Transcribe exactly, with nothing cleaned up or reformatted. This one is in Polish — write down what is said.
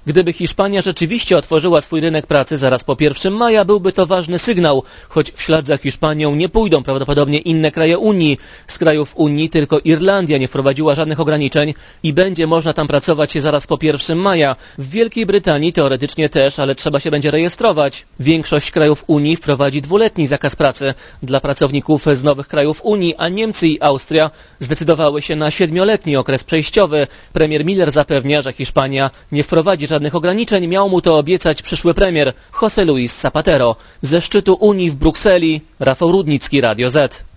Gdyby Hiszpania rzeczywiście otworzyła swój rynek pracy zaraz po pierwszego maja, byłby to ważny sygnał, choć w ślad za Hiszpanią nie pójdą prawdopodobnie inne kraje Unii. Z krajów Unii tylko Irlandia nie wprowadziła żadnych ograniczeń i będzie można tam pracować zaraz po pierwszego maja. W Wielkiej Brytanii teoretycznie też, ale trzeba się będzie rejestrować. Większość krajów Unii wprowadzi dwuletni zakaz pracy dla pracowników z nowych krajów Unii, a Niemcy i Austria zdecydowały się na siedmioletni okres przejściowy. Premier Miller zapewnia, że Hiszpania nie wprowadzi żadnych ograniczeń, miał mu to obiecać przyszły premier José Luis Zapatero. Ze szczytu Unii w Brukseli, Rafał Rudnicki, Radio Z.